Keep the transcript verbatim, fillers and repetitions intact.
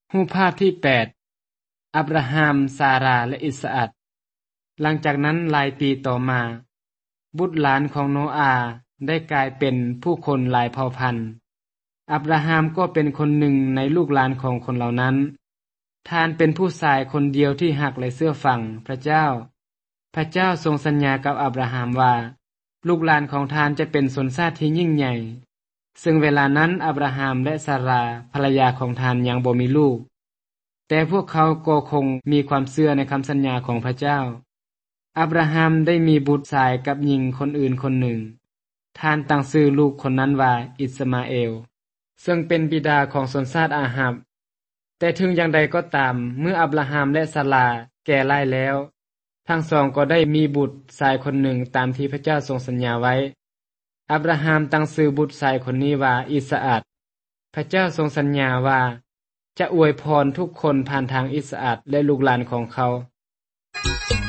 รูปภาพที่แปดอับราฮัมซาราและอิสอัคหลังจากนั้นหลายปีต่อมาบุตรหลานของโนอาห์ได้กลายเป็นผู้คนหลายเผ่าพันธุ์อับราฮัมก็เป็นคนหนึ่งในลูกหลานของคนเหล่านั้นท่านเป็นผู้ชายคนเดียวที่หักและเชื่อฟังพระเจ้าพระเจ้าทรงสัญญากับอับราฮัมว่าลูกหลานของท่านจะเป็นชนชาติที่ยิ่งใหญ่ซึ่งเวลานั้นอับราฮัมและซาราภรรยาของท่านยังบ่มีลูกแต่พวกเขาก็คงมีความเชื่อในคำสัญญาของพระเจ้าอับราฮัมได้มีบุตรชายกับหญิงคนอื่นคนหนึ่งท่านตั้งชื่อลูกคนนั้นว่าอิสมาเอลซึ่งเป็นบิดาของชนชาติอาหับแต่ถึงอย่างใดก็ตามเมื่ออับราฮัมและซาราแก่หลายแล้วทั้งสองก็ได้มีบุตรชายคนหนึ่งตามที่พระเจ้าทรงสัญญาไว้อับราฮัมตั้งชื่อบุตรชายคนนี้ว่าอิสอัคพระเจ้าทรงสัญญาว่าจะอวยพรทุกคนผ่านทางอิสอัคและลูกหลานของเขา